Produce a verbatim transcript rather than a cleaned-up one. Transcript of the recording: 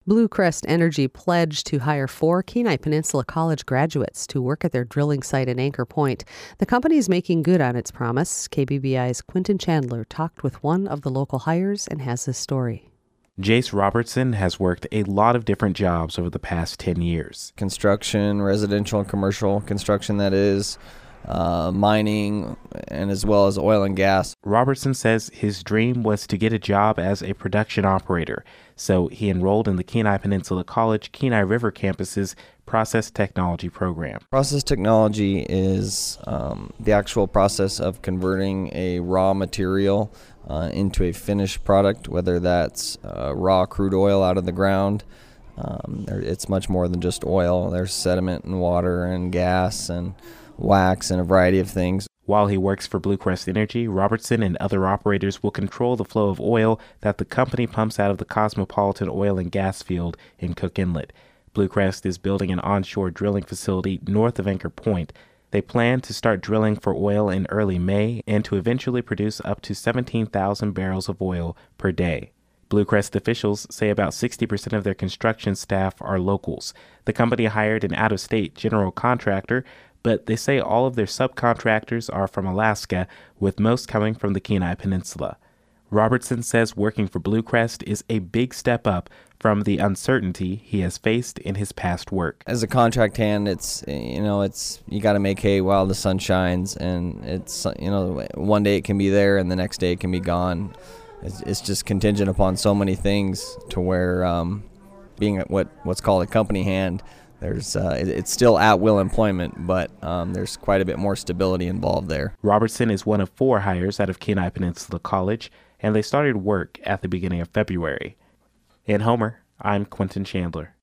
Blue Crest Energy pledged to hire four Kenai Peninsula College graduates to work at their drilling site in Anchor Point. The company is making good on its promise. K B B I's Quentin Chandler talked with one of the local hires and has this story. Jace Robertson has worked a lot of different jobs over the past ten years. Construction, residential and commercial construction, that is, uh, mining, and as well as oil and gas. Robertson says his dream was to get a job as a production operator, so he enrolled in the Kenai Peninsula College Kenai River campus's Process Technology program. Process technology is um, the actual process of converting a raw material uh, into a finished product, whether that's uh, raw crude oil out of the ground. Um, there, it's much more than just oil. There's sediment and water and gas and wax and a variety of things. While he works for Blue Crest Energy, Robertson and other operators will control the flow of oil that the company pumps out of the Cosmopolitan oil and gas field in Cook Inlet. Blue Crest is building an onshore drilling facility north of Anchor Point. They plan to start drilling for oil in early May and to eventually produce up to seventeen thousand barrels of oil per day. Blue Crest officials say about sixty percent of their construction staff are locals. The company hired an out-of-state general contractor, but they say all of their subcontractors are from Alaska, with most coming from the Kenai Peninsula. Robertson says working for Blue Crest is a big step up from the uncertainty he has faced in his past work. As a contract hand, it's, you know, it's, you got to make hay while the sun shines, and it's, you know, one day it can be there and the next day it can be gone. It's, it's just contingent upon so many things to where um, being what what's called a company hand, There's, uh, it, it's still at-will employment, but um, there's quite a bit more stability involved there. Robertson is one of four hires out of Kenai Peninsula College, and they started work at the beginning of February. In Homer, I'm Quentin Chandler.